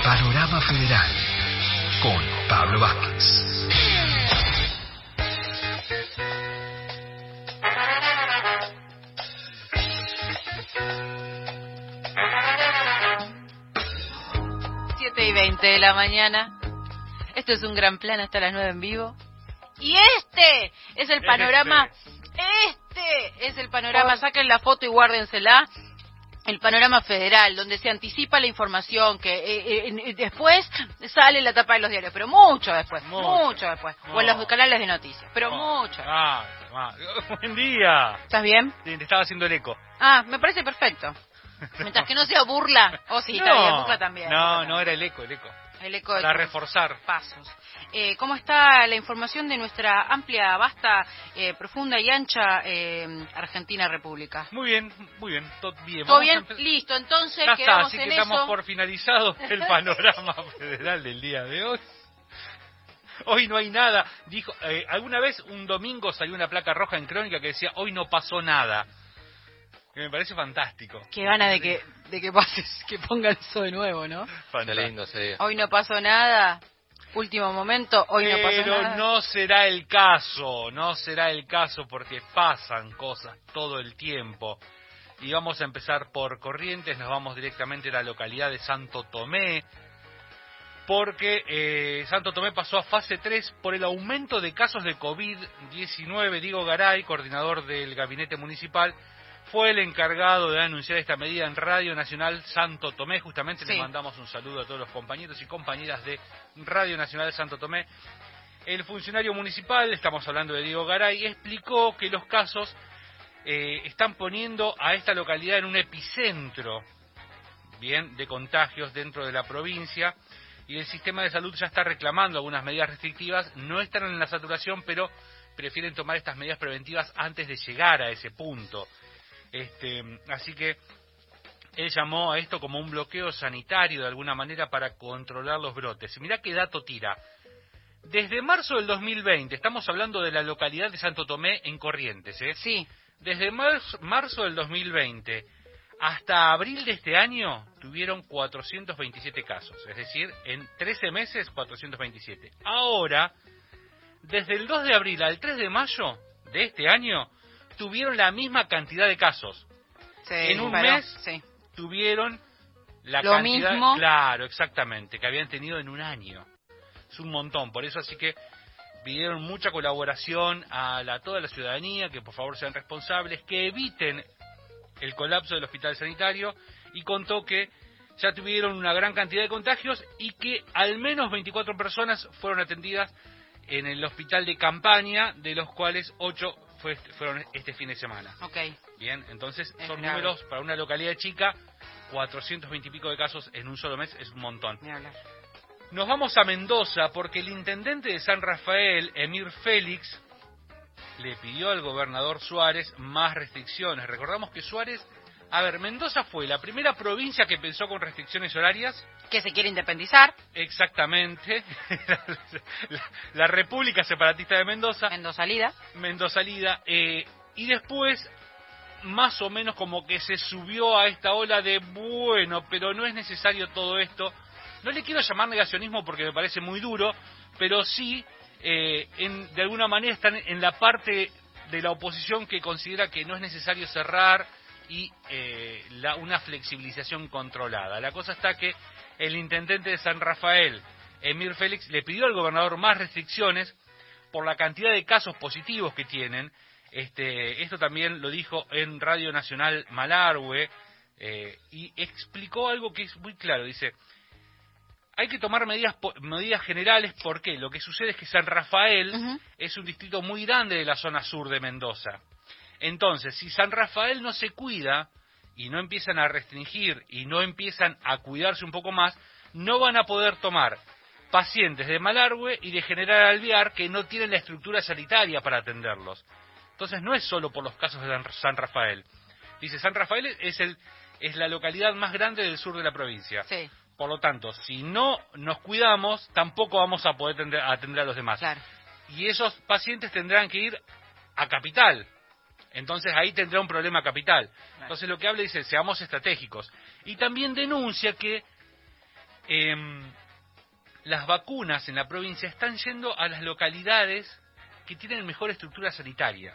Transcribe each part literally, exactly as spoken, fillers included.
Panorama Federal con Pablo Vázquez. siete y veinte de la mañana. Esto es un gran plan hasta las nueve en vivo. Y este es el panorama. Este es el panorama. Saquen la foto y guárdensela. El panorama federal, donde se anticipa la información que eh, eh, después sale en la tapa de los diarios, pero mucho después, mucho, mucho después, no. O en los canales de noticias, pero no. mucho. Ah, ah, buen día. ¿Estás bien? Sí, te estaba haciendo el eco. Ah, me parece perfecto. Mientras que no sea burla. Oh, sí, está no, bien, burla también. No, burla no, también. era el eco, el eco. El eco de Para reforzar. Pasos. Eh, ¿Cómo está la información de nuestra amplia, vasta, eh, profunda y ancha eh, Argentina República? Muy bien, muy bien, todo bien. ¿Todo bien? Empe- Listo, entonces ya quedamos está, así en que eso. damos por finalizado el panorama federal del día de hoy. Hoy no hay nada. Dijo, eh, alguna vez un domingo salió una placa roja en Crónica que decía hoy no pasó nada. Que me parece fantástico. Qué gana de que de que pases, que pongan eso de nuevo, ¿no? Fantástico. Lindo, sí. Hoy no pasó nada. Último momento, hoy no pasó Pero nada. no será el caso, no será el caso porque pasan cosas todo el tiempo. Y vamos a empezar por Corrientes, nos vamos directamente a la localidad de Santo Tomé, porque eh, Santo Tomé pasó a fase tres por el aumento de casos de COVID diecinueve. Diego Garay, coordinador del gabinete municipal, fue el encargado de anunciar esta medida en Radio Nacional Santo Tomé. Justamente sí. Le mandamos un saludo a todos los compañeros y compañeras de Radio Nacional Santo Tomé. El funcionario municipal, estamos hablando de Diego Garay, explicó que los casos eh, están poniendo a esta localidad en un epicentro, bien, de contagios dentro de la provincia, y el sistema de salud ya está reclamando algunas medidas restrictivas. No están en la saturación, pero prefieren tomar estas medidas preventivas antes de llegar a ese punto. Este, así que él llamó a esto como un bloqueo sanitario de alguna manera para controlar los brotes. Y mirá qué dato tira. Desde marzo del dos mil veinte, estamos hablando de la localidad de Santo Tomé en Corrientes, ¿eh? Sí. Desde marzo, marzo del dos mil veinte hasta abril de este año tuvieron cuatrocientos veintisiete casos. Es decir, en trece meses, cuatrocientos veintisiete. Ahora, desde el dos de abril al tres de mayo de este año, tuvieron la misma cantidad de casos. Sí, en un pero, mes sí. tuvieron la Lo cantidad, mismo. Claro, exactamente, que habían tenido en un año. Es un montón, por eso así que pidieron mucha colaboración a la, toda la ciudadanía, que por favor sean responsables, que eviten el colapso del hospital sanitario, y contó que ya tuvieron una gran cantidad de contagios y que al menos veinticuatro personas fueron atendidas en el hospital de campaña, de los cuales ocho fue, fueron este fin de semana. Ok. Bien, entonces Es son grave. números para una localidad chica, cuatrocientos veinte y pico de casos en un solo mes es un montón. Ni hablar. Nos vamos a Mendoza porque el intendente de San Rafael, Emir Félix, le pidió al gobernador Suárez más restricciones. Recordamos que Suárez, a ver, Mendoza fue la primera provincia que pensó con restricciones horarias. Que se quiere independizar. Exactamente. la, la República Separatista de Mendoza. Mendoza Lida. Mendoza Lida. Eh, y después, más o menos como que se subió a esta ola de, bueno, pero no es necesario todo esto. No le quiero llamar negacionismo porque me parece muy duro, pero sí, eh, en, de alguna manera están en la parte de la oposición que considera que no es necesario cerrar y eh, la, una flexibilización controlada. La cosa está que el intendente de San Rafael, Emir Félix, le pidió al gobernador más restricciones por la cantidad de casos positivos que tienen. Este, esto también lo dijo en Radio Nacional Malargüe, eh, y explicó algo que es muy claro. Dice, hay que tomar medidas medidas generales porque lo que sucede es que San Rafael uh-huh. es un distrito muy grande de la zona sur de Mendoza. Entonces, si San Rafael no se cuida y no empiezan a restringir y no empiezan a cuidarse un poco más, no van a poder tomar pacientes de Malargüe y de General Alvear que no tienen la estructura sanitaria para atenderlos. Entonces, no es solo por los casos de San Rafael. Dice, San Rafael es, el, es la localidad más grande del sur de la provincia. Sí. Por lo tanto, si no nos cuidamos, tampoco vamos a poder atender, atender a los demás. Claro. Y esos pacientes tendrán que ir a Capital. Entonces ahí tendrá un problema Capital. Entonces lo que habla dice, seamos estratégicos. Y también denuncia que eh, las vacunas en la provincia están yendo a las localidades que tienen mejor estructura sanitaria.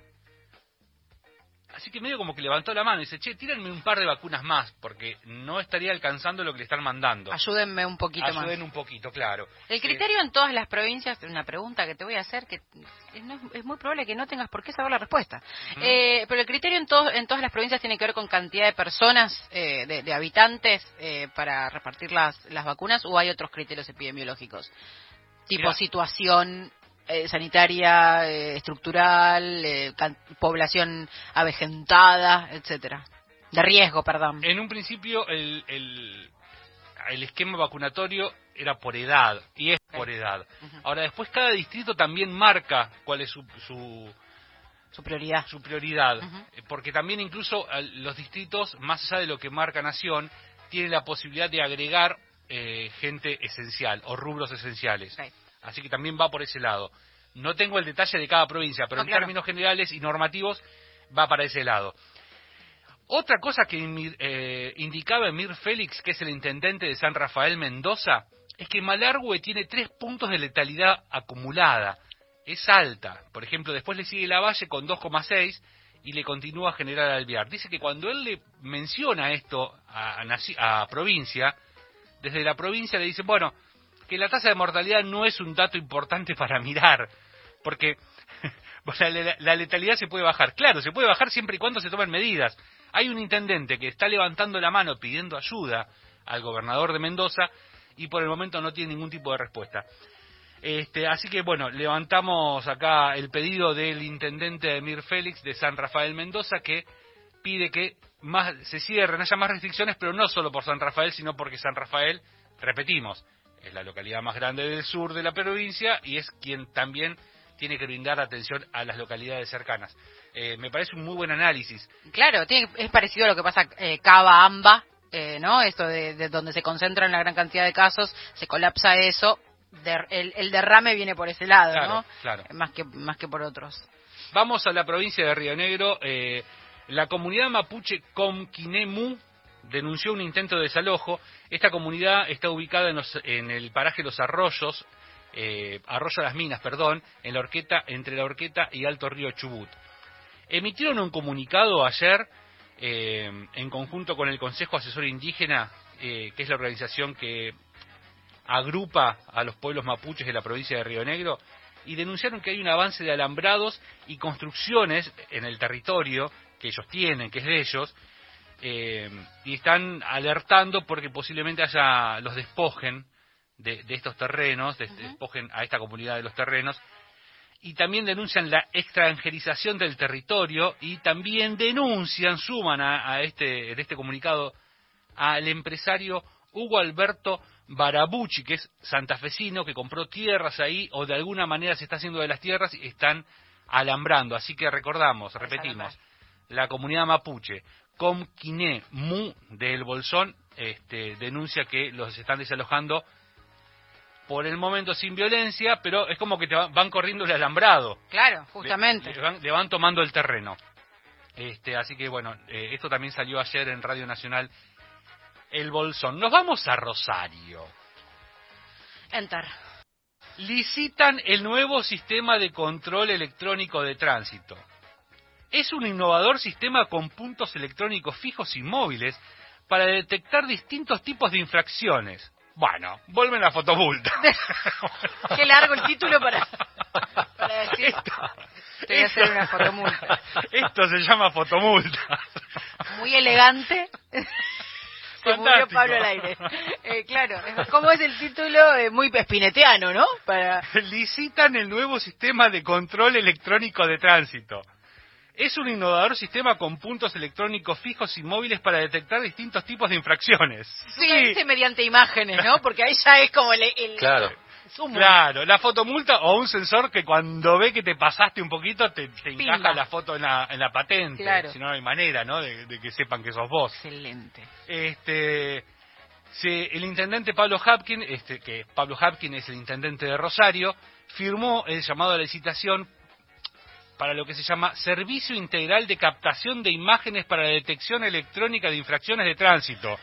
Así que medio como que levantó la mano y dice, che, tírenme un par de vacunas más, porque no estaría alcanzando lo que le están mandando. Ayúdenme un poquito Ayuden más. Ayuden un poquito, claro. El criterio eh, en todas las provincias, una pregunta que te voy a hacer, que es, no, es muy probable que no tengas por qué saber la respuesta. Uh-huh. eh, pero el criterio en, to en todas las provincias tiene que ver con cantidad de personas, eh, de, de habitantes, eh, para repartir las, las vacunas, ¿o hay otros criterios epidemiológicos? Tipo Mirá. situación... Eh, sanitaria, eh, estructural, eh, población avejentada, etcétera. De riesgo, perdón. En un principio el, el, el esquema vacunatorio era por edad, y es okay. por edad. Uh-huh. Ahora después cada distrito también marca cuál es su... su Su prioridad. Su prioridad. Uh-huh. Porque también incluso los distritos, más allá de lo que marca Nación, tienen la posibilidad de agregar eh, gente esencial o rubros esenciales. Okay. Así que también va por ese lado. No tengo el detalle de cada provincia, pero no, en claro. términos generales y normativos va para ese lado. Otra cosa que eh, indicaba Emir Félix, que es el intendente de San Rafael Mendoza, es que Malargüe tiene tres puntos de letalidad acumulada. Es alta. Por ejemplo, después le sigue Lavalle con dos coma seis y le continúa General Alvear. Dice que cuando él le menciona esto a, a, a provincia, desde la provincia le dicen, bueno, que la tasa de mortalidad no es un dato importante para mirar, porque la, la letalidad se puede bajar. Claro, se puede bajar siempre y cuando se tomen medidas. Hay un intendente que está levantando la mano pidiendo ayuda al gobernador de Mendoza y por el momento no tiene ningún tipo de respuesta. Este, así que bueno, levantamos acá el pedido del intendente Emir Félix de San Rafael Mendoza, que pide que más se cierren, haya más restricciones, pero no solo por San Rafael, sino porque San Rafael, repetimos, es la localidad más grande del sur de la provincia y es quien también tiene que brindar atención a las localidades cercanas. Eh, me parece un muy buen análisis. Claro, tiene, es parecido a lo que pasa eh, Cava, Amba, eh, ¿no? Esto de, de donde se concentran la gran cantidad de casos, se colapsa eso, de, el, el derrame viene por ese lado, claro, ¿no? Claro. Más que, más que por otros. Vamos a la provincia de Río Negro. Eh, la comunidad mapuche Comquinemu denunció un intento de desalojo. Esta comunidad está ubicada en, los, en el paraje Los Arroyos, eh, Arroyo Las Minas, perdón, en la Horqueta, entre la Horqueta y Alto Río Chubut. Emitieron un comunicado ayer, eh, en conjunto con el Consejo Asesor Indígena, eh, que es la organización que agrupa a los pueblos mapuches de la provincia de Río Negro, y denunciaron que hay un avance de alambrados y construcciones en el territorio que ellos tienen, que es de ellos, Eh, y están alertando porque posiblemente haya los despojen de, de estos terrenos, de, uh-huh. despojen a esta comunidad de los terrenos, y también denuncian la extranjerización del territorio y también denuncian, suman a, a este, en este comunicado al empresario Hugo Alberto Barabucci, que es santafesino, que compró tierras ahí o de alguna manera se está haciendo de las tierras y están alambrando. Así que recordamos, repetimos, la comunidad mapuche Comquinemu de El Bolsón este, denuncia que los están desalojando por el momento sin violencia, pero es como que te van corriendo el alambrado. Claro, justamente. Le, le, van, le van tomando el terreno. Este, así que bueno, eh, esto también salió ayer en Radio Nacional El Bolsón. Nos vamos a Rosario. Enter. Licitan el nuevo sistema de control electrónico de tránsito. Es un innovador sistema con puntos electrónicos fijos y móviles para detectar distintos tipos de infracciones. Bueno, vuelven a fotomulta. Qué largo el título para, para decir esto. Te voy a hacer una fotomulta. Esto se llama fotomulta. Muy elegante. Se murió Pablo al aire. Eh, claro, ¿cómo es el título? Eh, muy espineteano, ¿no? Para... Licitan el nuevo sistema de control electrónico de tránsito. Es un innovador sistema con puntos electrónicos fijos y móviles para detectar distintos tipos de infracciones. Sí, dice mediante imágenes, ¿no? Porque ahí ya es como el... el claro. Sumo. Claro, la fotomulta o un sensor que cuando ve que te pasaste un poquito te, te encaja la foto en la, en la patente. Claro. Si no, no hay manera, ¿no? De, de que sepan que sos vos. Excelente. Este... Se, el intendente Pablo Hapkin, este, que Pablo Hapkin es el intendente de Rosario, firmó el llamado a la licitación para lo que se llama Servicio Integral de Captación de Imágenes para la Detección Electrónica de Infracciones de Tránsito.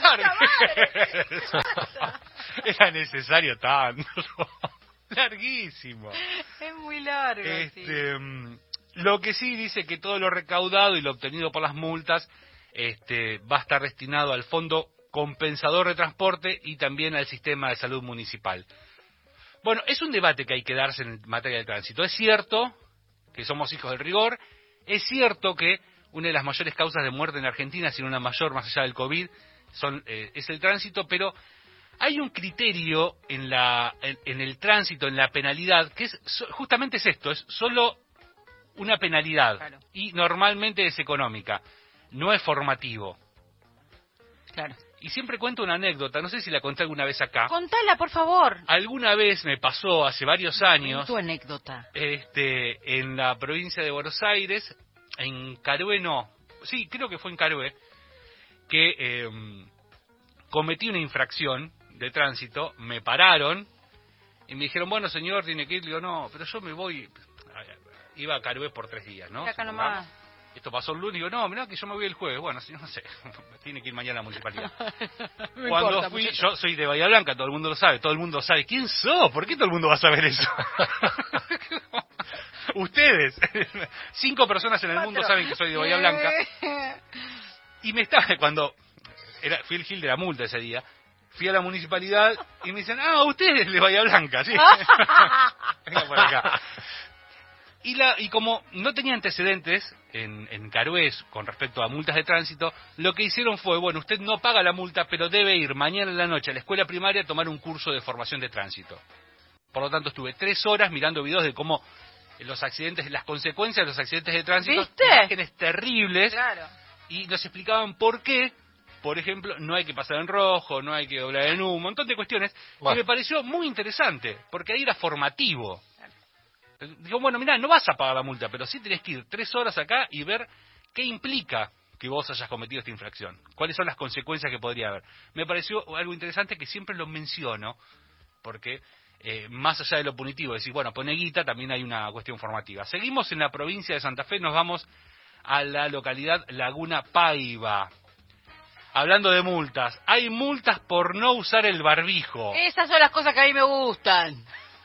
Era necesario tanto. Larguísimo. Es muy largo. Este, sí. Lo que sí dice que todo lo recaudado y lo obtenido por las multas este, va a estar destinado al Fondo Compensador de Transporte y también al Sistema de Salud Municipal. Bueno, es un debate que hay que darse en materia de tránsito. Es cierto que somos hijos del rigor, es cierto que una de las mayores causas de muerte en Argentina, si no una mayor más allá del COVID, son, eh, es el tránsito, pero hay un criterio en, la, en, en el tránsito, en la penalidad, que es justamente es esto, es solo una penalidad, claro. Y normalmente es económica, no es formativo. Claro. Y siempre cuento una anécdota, no sé si la conté alguna vez acá. Contala, por favor. Alguna vez me pasó, hace varios años, Tu anécdota. este, en la provincia de Buenos Aires, en Carué, no, sí, creo que fue en Carué, que eh, cometí una infracción de tránsito, me pararon y me dijeron, bueno señor, tiene que ir. Le digo, no, pero yo me voy, iba a Carué por tres días, ¿no? Acá nomás. Esto pasó el lunes, digo, no, mirá que yo me voy el jueves. Bueno, si no sé, tiene que ir mañana a la municipalidad. No Cuando importa, fui, muchacho. yo soy de Bahía Blanca, todo el mundo lo sabe, todo el mundo sabe. ¿Quién sos? ¿Por qué todo el mundo va a saber eso? Ustedes, cinco personas en el mundo saben que soy de Bahía Blanca. Y me estaba, cuando era, fui el gil de la multa ese día, fui a la municipalidad y me dicen, ah, ustedes de Bahía Blanca, sí. Venga por acá. Y, la, y como no tenía antecedentes en, en Carué con respecto a multas de tránsito, lo que hicieron fue, bueno, usted no paga la multa, pero debe ir mañana en la noche a la escuela primaria a tomar un curso de formación de tránsito. Por lo tanto, estuve tres horas mirando videos de cómo los accidentes, las consecuencias de los accidentes de tránsito, ¿viste? imágenes terribles, Claro. y nos explicaban por qué, por ejemplo, no hay que pasar en rojo, no hay que doblar en U, un montón de cuestiones, Bueno. que me pareció muy interesante, porque ahí era formativo. Digo, bueno, mirá, no vas a pagar la multa, pero sí tenés que ir tres horas acá y ver qué implica que vos hayas cometido esta infracción. ¿Cuáles son las consecuencias que podría haber? Me pareció algo interesante que siempre lo menciono, porque eh, más allá de lo punitivo, decir, bueno, pone guita, también hay una cuestión formativa. Seguimos en la provincia de Santa Fe, nos vamos a la localidad Laguna Paiva. Hablando de multas, hay multas por no usar el barbijo. Esas son las cosas que a mí me gustan.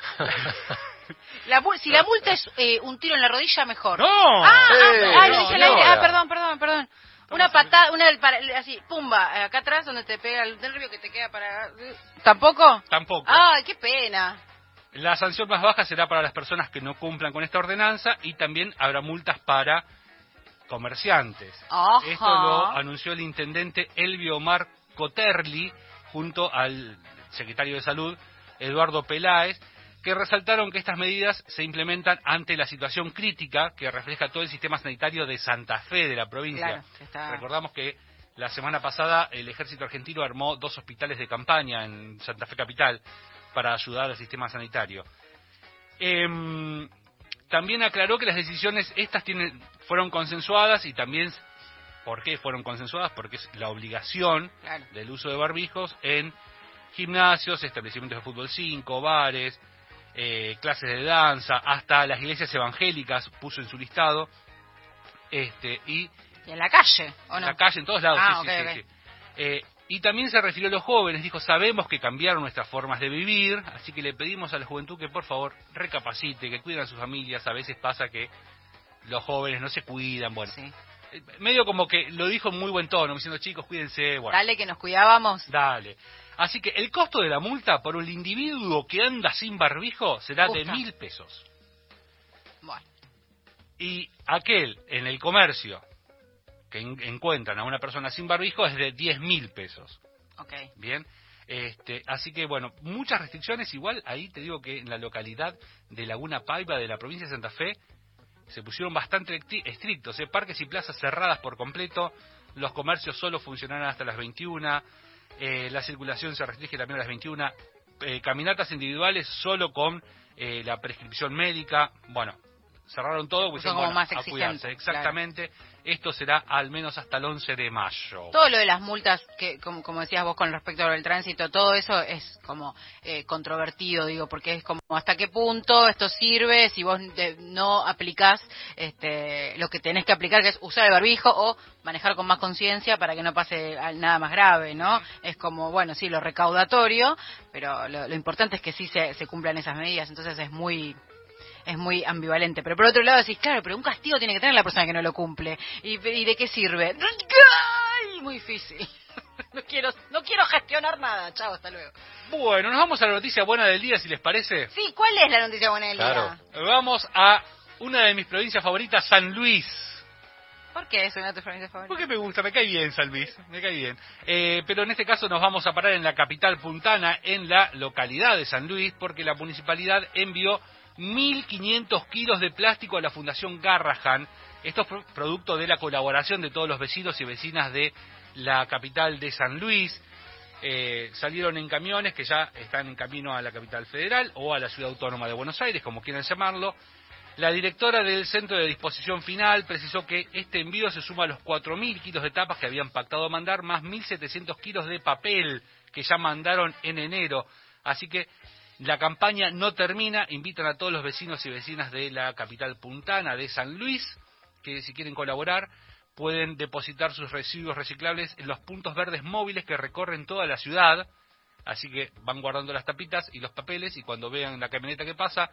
La, si la multa es eh, un tiro en la rodilla, mejor. ¡No! Ah, ah, Eh, ah, lo no, dije al aire. señora. Ah, perdón, perdón, perdón. Una patada, una del para, así, pumba, acá atrás donde te pega el nervio que te queda para... ¿Tampoco? Tampoco. Ay, qué pena. La sanción más baja será para las personas que no cumplan con esta ordenanza y también habrá multas para comerciantes. Ajá. Esto lo anunció el intendente Elvio Omar Coterli junto al secretario de Salud, Eduardo Peláez, que resaltaron que estas medidas se implementan ante la situación crítica que refleja todo el sistema sanitario de Santa Fe, de la provincia. Claro, que está... Recordamos que la semana pasada el ejército argentino armó dos hospitales de campaña en Santa Fe capital para ayudar al sistema sanitario. Eh, también aclaró que las decisiones estas tienen, fueron consensuadas y también, ¿por qué fueron consensuadas? Porque es la obligación Claro. del uso de barbijos en gimnasios, establecimientos de fútbol cinco, bares, eh, clases de danza, hasta las iglesias evangélicas puso en su listado, este y ¿Y en la calle, o en no? la calle, en todos lados, Ah, sí, ok, sí, ok. sí, sí. Eh, y también se refirió a los jóvenes, dijo, sabemos que cambiaron nuestras formas de vivir, así que le pedimos a la juventud que por favor recapacite, que cuiden a sus familias. A veces pasa que los jóvenes no se cuidan, bueno, Sí. eh, medio como que lo dijo en muy buen tono, diciendo, chicos, cuídense, bueno. Dale que nos cuidábamos. Dale. Así que el costo de la multa por un individuo que anda sin barbijo será de Justa. mil pesos. Bueno, Y aquel en el comercio que en- encuentran a una persona sin barbijo es de diez mil pesos. ok. Bien. Este, así que bueno, muchas restricciones. Igual ahí te digo que en la localidad de Laguna Paiva de la provincia de Santa Fe se pusieron bastante estricti- estrictos. ¿eh? Parques y plazas cerradas por completo. Los comercios solo funcionarán hasta las veintiuna. Eh, la circulación se restringe también a las veintiuna. Eh, caminatas individuales solo con eh, la prescripción médica. Bueno, cerraron todo, Son pues como más exigentes, exactamente. Claro. Esto será al menos hasta el once de mayo. Todo lo de las multas, que como, como decías vos con respecto al tránsito, todo eso es como eh, controvertido, digo, porque es como hasta qué punto esto sirve si vos de, no aplicás este, lo que tenés que aplicar, que es usar el barbijo o manejar con más conciencia para que no pase nada más grave, ¿no? Es como, bueno, sí, lo recaudatorio, pero lo, lo importante es que sí se, se cumplan esas medidas, entonces es muy... es muy ambivalente. Pero por otro lado decís, claro, pero un castigo tiene que tener la persona que no lo cumple. ¿Y, y de qué sirve? ¡Ay! Muy difícil. No quiero, no quiero gestionar nada. Chao, hasta luego. Bueno, nos vamos a la noticia buena del día, si les parece. Sí, ¿cuál es la noticia buena del claro. día? Vamos a una de mis provincias favoritas, San Luis. ¿Por qué es una de tus provincias favoritas? Porque me gusta, me cae bien San Luis, me cae bien. Eh, pero en este caso nos vamos a parar en la capital puntana, en la localidad de San Luis, porque la municipalidad envió mil quinientos kilos de plástico a la Fundación Garrahan. Esto es producto de la colaboración de todos los vecinos y vecinas de la capital de San Luis. Eh, salieron en camiones que ya están en camino a la capital federal o a la ciudad autónoma de Buenos Aires, como quieran llamarlo. La directora del Centro de Disposición Final precisó que este envío se suma a los cuatro mil kilos de tapas que habían pactado mandar, más mil setecientos kilos de papel que ya mandaron en enero. Así que la campaña no termina, invitan a todos los vecinos y vecinas de la capital puntana de San Luis, que si quieren colaborar pueden depositar sus residuos reciclables en los puntos verdes móviles que recorren toda la ciudad, así que van guardando las tapitas y los papeles y cuando vean la camioneta que pasa,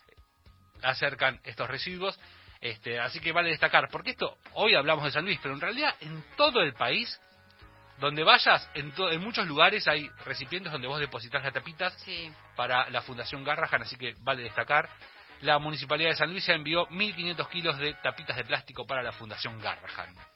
acercan estos residuos, este, así que vale destacar, porque esto, hoy hablamos de San Luis, pero en realidad en todo el país, donde vayas, en, to- en muchos lugares hay recipientes donde vos depositas las tapitas sí. para la Fundación Garrahan, así que vale destacar. La Municipalidad de San Luis envió mil quinientos kilos de tapitas de plástico para la Fundación Garrahan.